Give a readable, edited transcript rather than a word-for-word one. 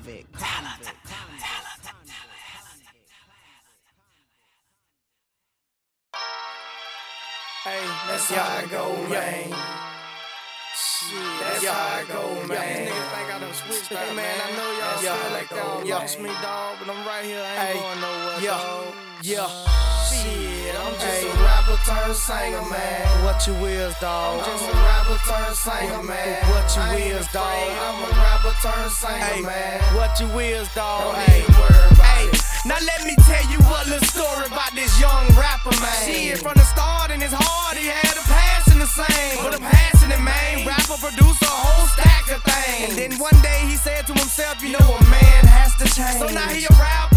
Hey, that's how I go, man. Shit, that's how I go, man. These niggas think I done switched up, man. I know y'all feel like y'all lost me, dog, but I'm right here. I ain't going nowhere, dog. Shit, I'm just a rapper turned singer, man. What you is, dog? I'm just a rapper turned singer, man. What you is, dog? I'm a rapper turned singer, man. What you is, dog? Don't even worry about it. Now let me tell you a little story about this young rapper, man. Shit, from the start in his heart, he had a passion to sing. But a passionate man, rapper, producer, a whole stack of things. And then one day he said to himself, you know, a man has to change. So now he a rapper.